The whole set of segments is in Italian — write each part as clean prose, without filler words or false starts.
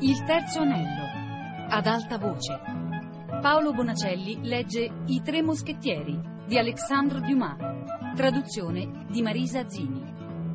Il terzo anello, ad alta voce. Paolo Bonacelli legge I tre moschettieri di Alexandre Dumas, traduzione di Marisa Zini.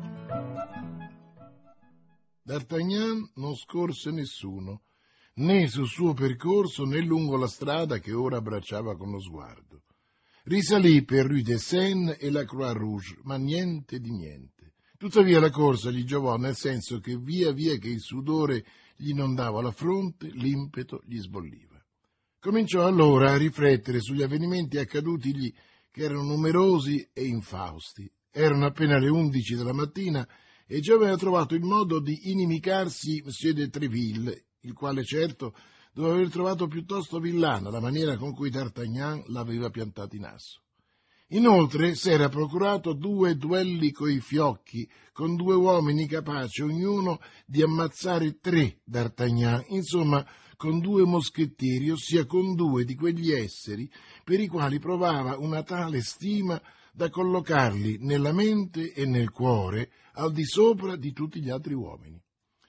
D'Artagnan non scorse nessuno, né sul suo percorso né lungo la strada che ora abbracciava con lo sguardo. Risalì per Rue des Seines e la Croix Rouge, ma niente di niente. Tuttavia la corsa gli giovò, nel senso che via via che il sudore gli inondava la fronte, l'impeto gli sbolliva. Cominciò allora a riflettere sugli avvenimenti accadutigli, che erano numerosi e infausti. Erano appena le 11 della mattina e già aveva trovato il modo di inimicarsi Monsieur de Tréville, il quale certo doveva aver trovato piuttosto villana la maniera con cui D'Artagnan l'aveva piantato in asso. Inoltre s'era procurato 2 duelli coi fiocchi, con 2 uomini capaci ognuno di ammazzare 3 D'Artagnan, insomma con 2 moschettieri, ossia con 2 di quegli esseri per i quali provava una tale stima da collocarli nella mente e nel cuore al di sopra di tutti gli altri uomini.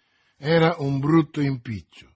Era un brutto impiccio.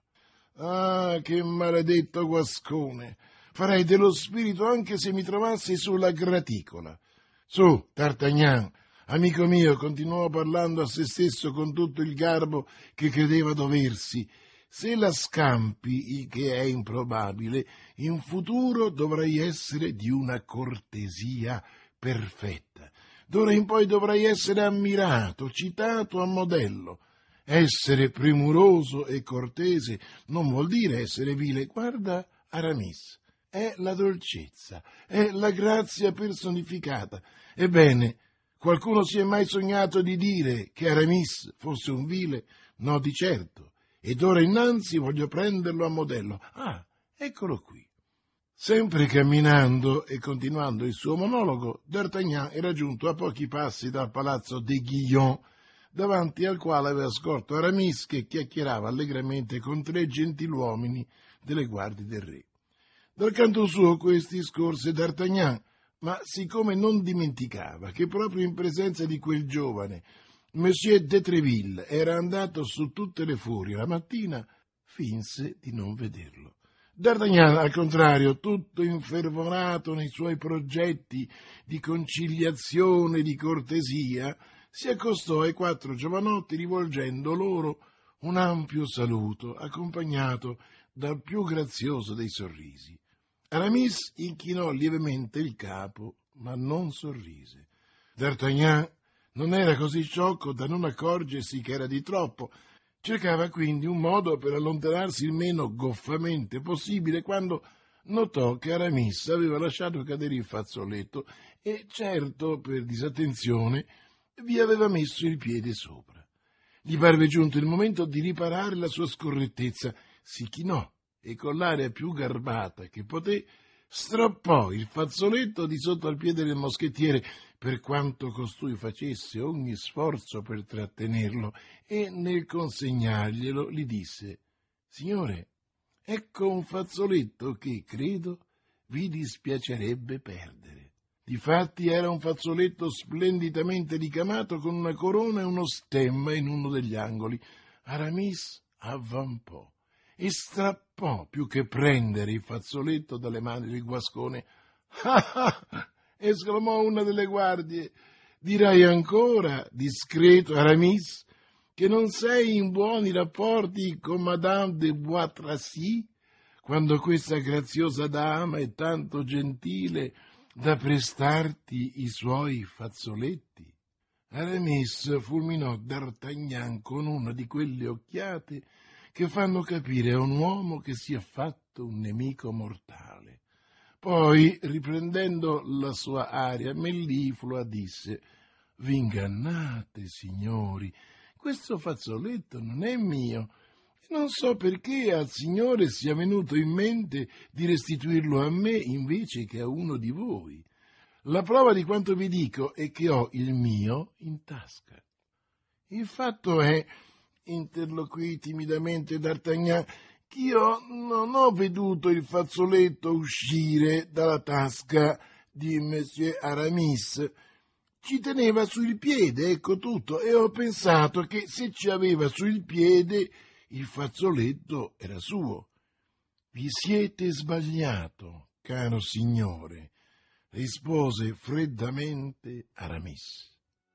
Ah, che maledetto guascone! Farei dello spirito anche se mi trovassi sulla graticola. Su, D'Artagnan, amico mio, continuò parlando a se stesso con tutto il garbo che credeva doversi, se la scampi, il che è improbabile, in futuro dovrai essere di una cortesia perfetta. D'ora in poi dovrai essere ammirato, citato a modello. Essere premuroso e cortese non vuol dire essere vile. Guarda Aramis. È la dolcezza, è la grazia personificata. Ebbene, qualcuno si è mai sognato di dire che Aramis fosse un vile? No, di certo. Ed ora innanzi voglio prenderlo a modello. Ah, eccolo qui. Sempre camminando e continuando il suo monologo, D'Artagnan era giunto a pochi passi dal palazzo d'Aiguillon, davanti al quale aveva scorto Aramis che chiacchierava allegramente con 3 gentiluomini delle guardie del re. Dal canto suo questi scorse D'Artagnan, ma siccome non dimenticava che proprio in presenza di quel giovane Monsieur de Tréville era andato su tutte le furie la mattina, finse di non vederlo. D'Artagnan, al contrario, tutto infervorato nei suoi progetti di conciliazione e di cortesia, si accostò ai 4 giovanotti rivolgendo loro un ampio saluto, accompagnato dal più grazioso dei sorrisi. Aramis inchinò lievemente il capo, ma non sorrise. D'Artagnan non era così sciocco da non accorgersi che era di troppo. Cercava quindi un modo per allontanarsi il meno goffamente possibile quando notò che Aramis aveva lasciato cadere il fazzoletto e, certo per disattenzione, vi aveva messo il piede sopra. Gli parve giunto il momento di riparare la sua scorrettezza. Si chinò e con l'aria più garbata che poté strappò il fazzoletto di sotto al piede del moschettiere, per quanto costui facesse ogni sforzo per trattenerlo, e nel consegnarglielo gli disse: «Signore, ecco un fazzoletto che, credo, vi dispiacerebbe perdere». Difatti era un fazzoletto splendidamente ricamato con una corona e uno stemma in uno degli angoli. Aramis avvampò e strappò più che prendere il fazzoletto dalle mani del guascone. «Ah, ah!» esclamò una delle guardie. «Dirai ancora, discreto Aramis, che non sei in buoni rapporti con Madame de Bois Tracy, quando questa graziosa dama è tanto gentile da prestarti i suoi fazzoletti?» Aramis fulminò D'Artagnan con una di quelle occhiate che fanno capire a un uomo che si è fatto un nemico mortale. Poi, riprendendo la sua aria melliflua, disse: «V'ingannate, signori, questo fazzoletto non è mio, e non so perché al signore sia venuto in mente di restituirlo a me invece che a uno di voi. La prova di quanto vi dico è che ho il mio in tasca». «Il fatto è», interloquì timidamente D'Artagnan, «ch'io non ho veduto il fazzoletto uscire dalla tasca di Monsieur Aramis. Ci teneva sul piede, ecco tutto, e ho pensato che se ci aveva sul piede il fazzoletto era suo. «Vi siete sbagliato, caro signore», rispose freddamente Aramis.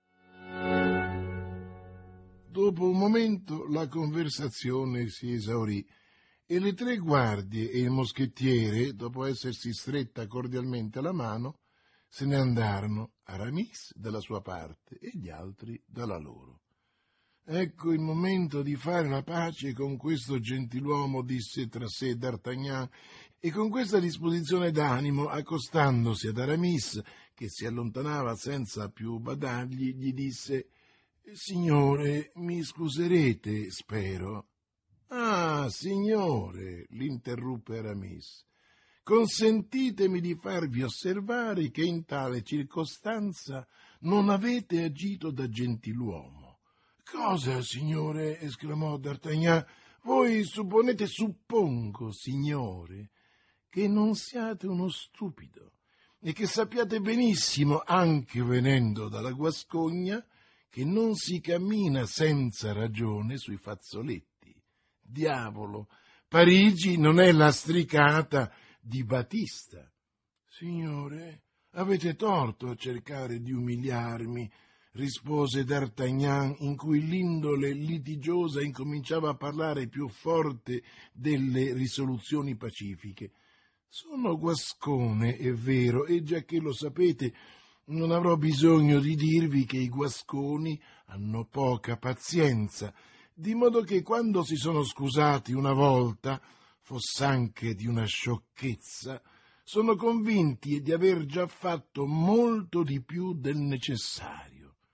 Dopo un momento la conversazione si esaurì e le 3 guardie e il moschettiere, dopo essersi stretta cordialmente la mano, se ne andarono, Aramis dalla sua parte e gli altri dalla loro. «Ecco il momento di fare la pace con questo gentiluomo», disse tra sé D'Artagnan, e con questa disposizione d'animo, accostandosi ad Aramis, che si allontanava senza più badargli, gli disse: «Signore, mi scuserete, spero». «Ah, signore», l'interruppe Aramis, «consentitemi di farvi osservare che in tale circostanza non avete agito da gentiluomo». «Cosa, signore?» esclamò D'Artagnan. «Voi suppongo, signore, che non siate uno stupido e che sappiate benissimo, anche venendo dalla Guascogna, che non si cammina senza ragione sui fazzoletti. Diavolo, Parigi non è lastricata di Batista». «Signore, avete torto a cercare di umiliarmi», rispose D'Artagnan, in cui l'indole litigiosa incominciava a parlare più forte delle risoluzioni pacifiche. «Sono guascone, è vero, e giacché lo sapete, non avrò bisogno di dirvi che i guasconi hanno poca pazienza, di modo che quando si sono scusati una volta, foss'anche di una sciocchezza, sono convinti di aver già fatto molto di più del necessario».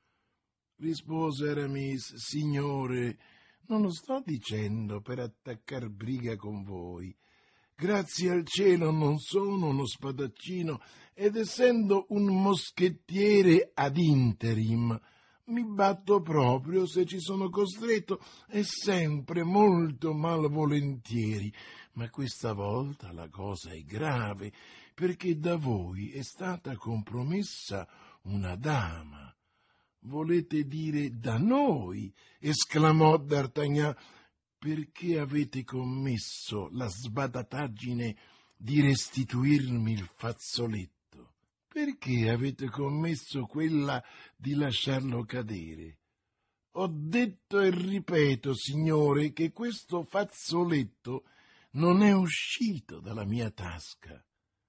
Rispose Aramis: «Signore, non lo sto dicendo per attaccar briga con voi. Grazie al cielo non sono uno spadaccino ed essendo un moschettiere ad interim mi batto proprio se ci sono costretto e sempre molto malvolentieri, ma questa volta la cosa è grave perché da voi è stata compromessa una dama». «Volete dire da noi?» esclamò D'Artagnan. «Perché avete commesso la sbadataggine di restituirmi il fazzoletto? Perché avete commesso quella di lasciarlo cadere? Ho detto e ripeto, signore, che questo fazzoletto non è uscito dalla mia tasca».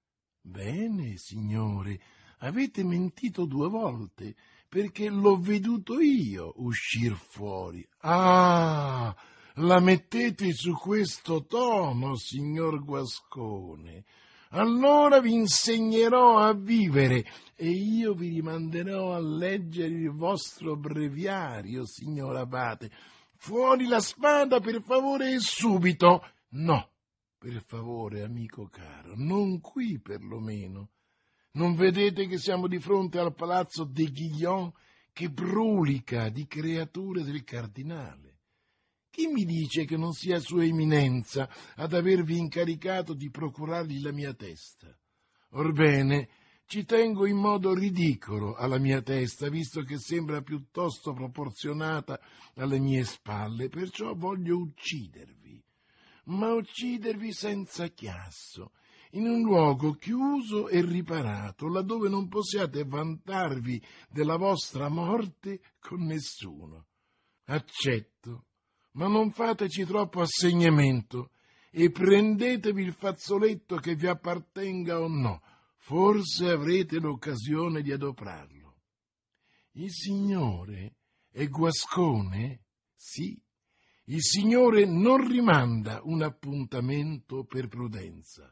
«Bene, signore, avete mentito 2 volte, perché l'ho veduto io uscir fuori». «Ah, la mettete su questo tono, signor Guascone? Allora vi insegnerò a vivere e io vi rimanderò a leggere il vostro breviario, signor Abate. Fuori la spada, per favore, e subito!» «No, per favore, amico caro, non qui perlomeno. Non vedete che siamo di fronte al palazzo de Guillon che brulica di creature del cardinale? Chi mi dice che non sia Sua Eminenza ad avervi incaricato di procurargli la mia testa? Orbene, ci tengo in modo ridicolo alla mia testa, visto che sembra piuttosto proporzionata alle mie spalle, perciò voglio uccidervi, ma uccidervi senza chiasso, in un luogo chiuso e riparato, laddove non possiate vantarvi della vostra morte con nessuno. Accetto, ma non fateci troppo assegnamento e prendetevi il fazzoletto che vi appartenga o no, forse avrete l'occasione di adoprarlo». «Il signore è Guascone?» «Sì, il signore non rimanda un appuntamento per prudenza».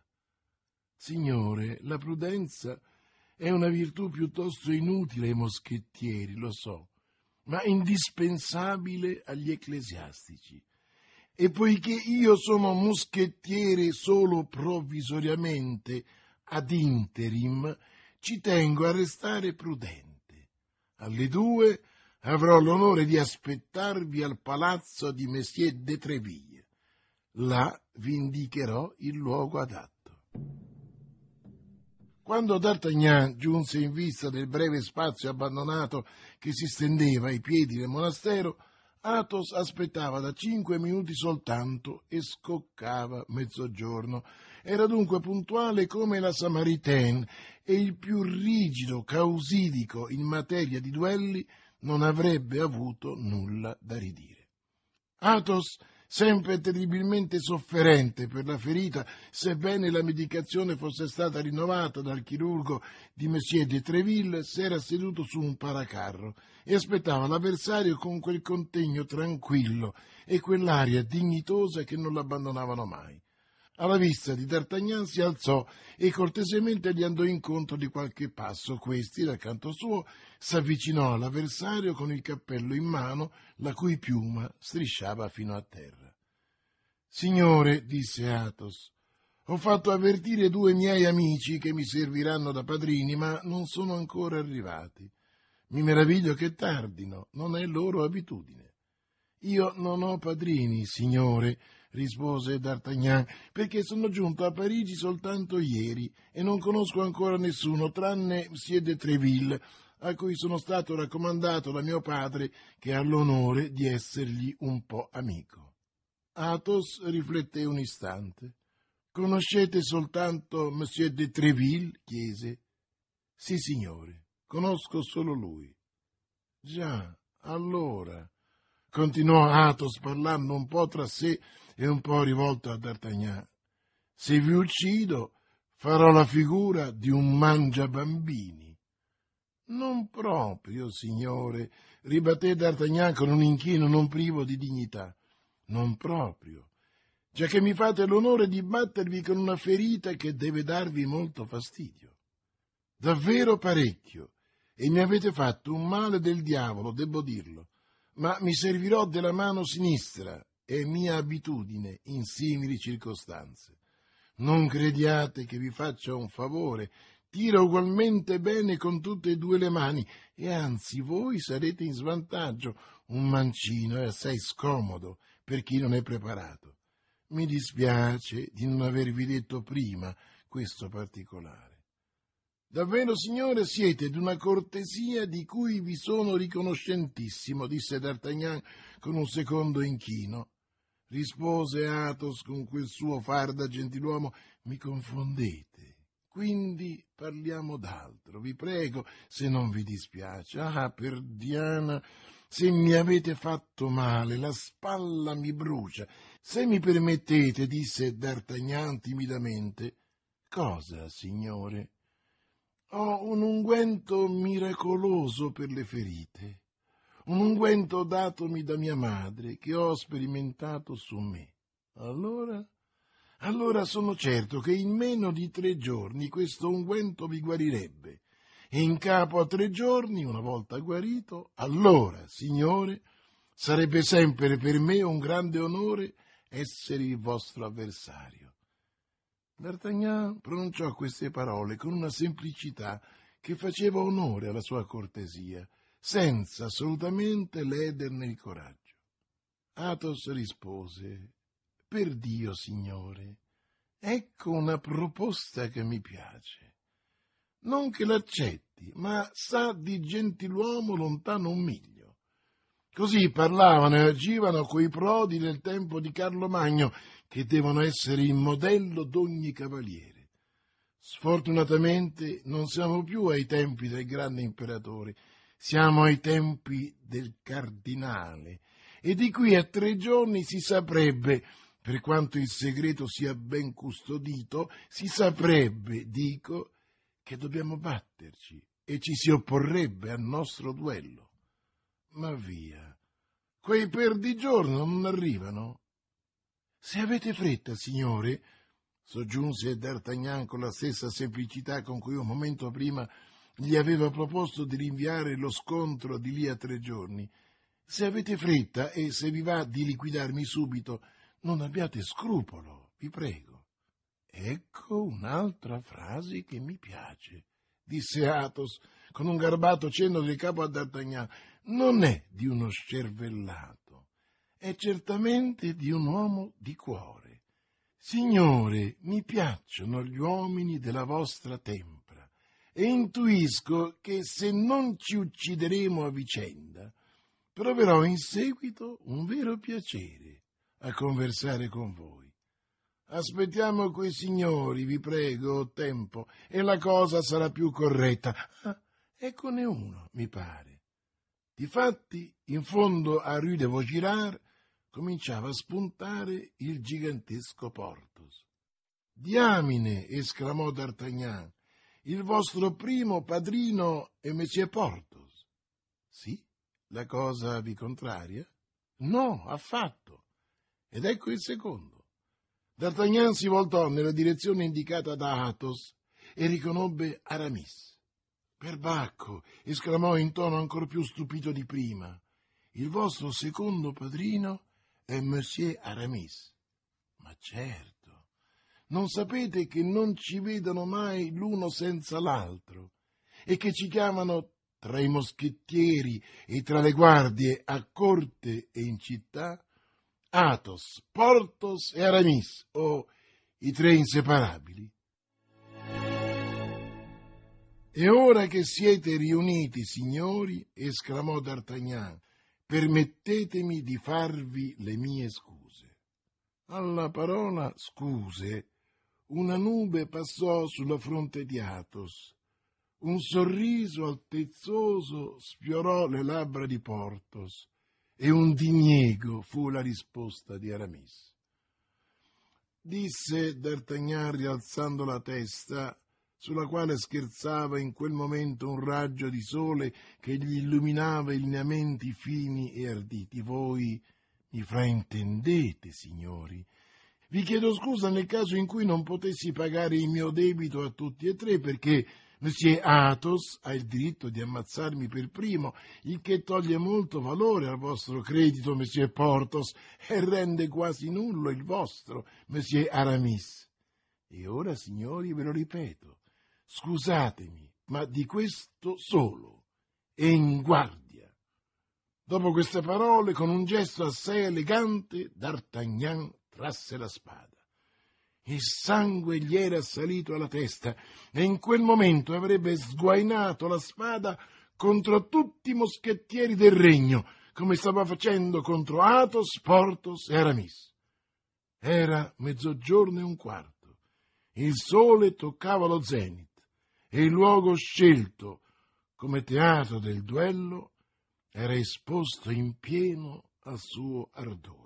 «Signore, la prudenza è una virtù piuttosto inutile ai moschettieri, lo so, ma indispensabile agli ecclesiastici. E poiché io sono moschettiere solo provvisoriamente, ad interim, ci tengo a restare prudente. Alle 2 avrò l'onore di aspettarvi al palazzo di Messier de Treville. Là vi indicherò il luogo adatto». Quando D'Artagnan giunse in vista del breve spazio abbandonato che si stendeva ai piedi del monastero, Athos aspettava da 5 minuti soltanto e scoccava mezzogiorno. Era dunque puntuale come la Samaritaine e il più rigido causidico in materia di duelli non avrebbe avuto nulla da ridire. Athos, sempre terribilmente sofferente per la ferita, sebbene la medicazione fosse stata rinnovata dal chirurgo di Monsieur de Treville, s'era seduto su un paracarro e aspettava l'avversario con quel contegno tranquillo e quell'aria dignitosa che non l'abbandonavano mai. Alla vista di D'Artagnan si alzò e cortesemente gli andò incontro di qualche passo. Questi, dal canto suo, s'avvicinò all'avversario con il cappello in mano, la cui piuma strisciava fino a terra. «Signore», disse Athos, «ho fatto avvertire 2 miei amici che mi serviranno da padrini, ma non sono ancora arrivati. Mi meraviglio che tardino, non è loro abitudine». «Io non ho padrini, signore», rispose D'Artagnan, «perché sono giunto a Parigi soltanto ieri e non conosco ancora nessuno, tranne Monsieur de Treville, a cui sono stato raccomandato da mio padre, che ha l'onore di essergli un po' amico». Athos rifletté un istante. «Conoscete soltanto Monsieur de Treville?» chiese. «Sì, signore, conosco solo lui». «Già, allora», continuò Athos parlando un po' tra sé e un po' rivolto a D'Artagnan, «se vi uccido farò la figura di un mangiabambini». «Non proprio, signore», ribatté D'Artagnan con un inchino non privo di dignità. «Non proprio, già che mi fate l'onore di battervi con una ferita che deve darvi molto fastidio. Davvero parecchio, e mi avete fatto un male del diavolo, debbo dirlo, ma mi servirò della mano sinistra, è mia abitudine in simili circostanze. Non crediate che vi faccia un favore, tiro ugualmente bene con tutte e 2 le mani, e anzi voi sarete in svantaggio, un mancino è assai scomodo per chi non è preparato. Mi dispiace di non avervi detto prima questo particolare». «Davvero, signore, siete d'una cortesia di cui vi sono riconoscentissimo», disse D'Artagnan con un secondo inchino. Rispose Athos con quel suo far da gentiluomo: «Mi confondete, quindi parliamo d'altro, vi prego, se non vi dispiace». «Ah, per Diana, se mi avete fatto male, la spalla mi brucia. Se mi permettete», disse D'Artagnan timidamente. «Cosa, signore?» «Ho un unguento miracoloso per le ferite, un unguento datomi da mia madre, che ho sperimentato su me. Allora sono certo che in meno di 3 giorni questo unguento vi guarirebbe, e in capo a 3 giorni, una volta guarito, allora, signore, sarebbe sempre per me un grande onore essere il vostro avversario». D'Artagnan pronunciò queste parole con una semplicità che faceva onore alla sua cortesia, senza assolutamente lederne il coraggio. Athos rispose: «Per Dio, signore, ecco una proposta che mi piace. Non che l'accetti, ma sa di gentiluomo lontano un miglio». Così parlavano e agivano quei prodi del tempo di Carlo Magno, che devono essere il modello d'ogni cavaliere. Sfortunatamente non siamo più ai tempi del grande imperatore, siamo ai tempi del cardinale, e di qui a 3 giorni si saprebbe, per quanto il segreto sia ben custodito, si saprebbe, dico, che dobbiamo batterci e ci si opporrebbe al nostro duello. Ma via, quei perdigiorno non arrivano. «Se avete fretta, signore», soggiunse D'Artagnan con la stessa semplicità con cui un momento prima gli aveva proposto di rinviare lo scontro di lì a 3 giorni, «se avete fretta e se vi va di liquidarmi subito, non abbiate scrupolo, vi prego». «Ecco un'altra frase che mi piace», disse Athos con un garbato cenno del capo a D'Artagnan. «Non è di uno scervellato, è certamente di un uomo di cuore. Signore, mi piacciono gli uomini della vostra tempra e intuisco che se non ci uccideremo a vicenda, proverò in seguito un vero piacere a conversare con voi. Aspettiamo quei signori, vi prego, ho tempo, e la cosa sarà più corretta. Ah, eccone uno, mi pare. Difatti, in fondo a Rue de Vaugirard cominciava a spuntare il gigantesco Porthos. «Diamine!» esclamò D'Artagnan. «Il vostro primo padrino è Monsieur Porthos?» «Sì? La cosa vi contraria?» «No, affatto. Ed ecco il secondo». D'Artagnan si voltò nella direzione indicata da Athos e riconobbe Aramis. «Perbacco!» esclamò in tono ancor più stupito di prima. «Il vostro secondo padrino è Monsieur Aramis?» «Ma certo! Non sapete che non ci vedono mai l'uno senza l'altro e che ci chiamano tra i moschettieri e tra le guardie a corte e in città Athos, Porthos e Aramis, o i tre inseparabili? E ora che siete riuniti, signori, esclamò D'Artagnan, permettetemi di farvi le mie scuse. Alla parola scuse, una nube passò sulla fronte di Athos, un sorriso altezzoso sfiorò le labbra di Porthos e un diniego fu la risposta di Aramis. Disse D'Artagnan rialzando la testa, sulla quale scherzava in quel momento un raggio di sole che gli illuminava i lineamenti fini e arditi. Voi mi fraintendete, signori. Vi chiedo scusa nel caso in cui non potessi pagare il mio debito a tutti e tre, perché Monsieur Athos ha il diritto di ammazzarmi per primo, il che toglie molto valore al vostro credito, Monsieur Porthos, e rende quasi nullo il vostro, Monsieur Aramis. E ora, signori, ve lo ripeto, scusatemi, ma di questo solo, e in guardia. Dopo queste parole, con un gesto assai elegante, D'Artagnan trasse la spada. Il sangue gli era salito alla testa e in quel momento avrebbe sguainato la spada contro tutti i moschettieri del regno, come stava facendo contro Athos, Porthos e Aramis. Era 12:15. Il sole toccava lo zenit e il luogo scelto come teatro del duello era esposto in pieno al suo ardore.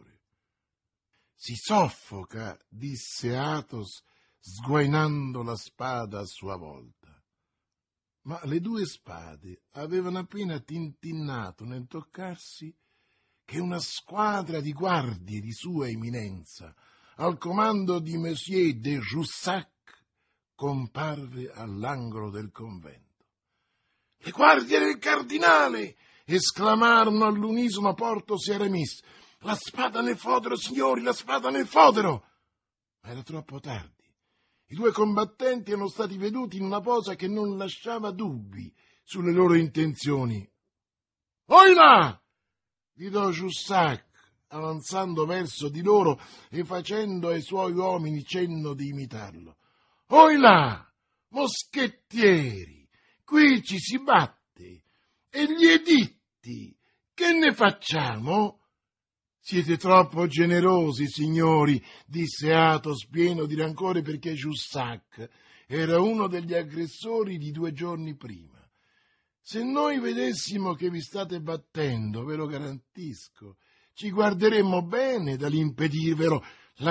«Si soffoca», disse Athos, sguainando la spada a sua volta. Ma le due spade avevano appena tintinnato nel toccarsi che una squadra di guardie di sua eminenza, al comando di Monsieur de Jussac, comparve all'angolo del convento. «Le guardie del cardinale!» esclamarono all'unisono Porthos e Aramis. «La spada nel fodero, signori, la spada nel fodero!» Ma era troppo tardi. I due combattenti erano stati veduti in una posa che non lasciava dubbi sulle loro intenzioni. «Oi là!» gridò Jussac, avanzando verso di loro e facendo ai suoi uomini cenno di imitarlo. «Oi là, moschettieri, qui ci si batte, e gli editti, che ne facciamo?» «Siete troppo generosi, signori», disse Athos pieno di rancore perché Jussac era uno degli aggressori di 2 giorni prima. «Se noi vedessimo che vi state battendo, ve lo garantisco, ci guarderemmo bene dall'impedirvelo.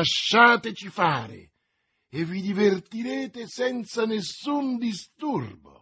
Lasciateci fare e vi divertirete senza nessun disturbo».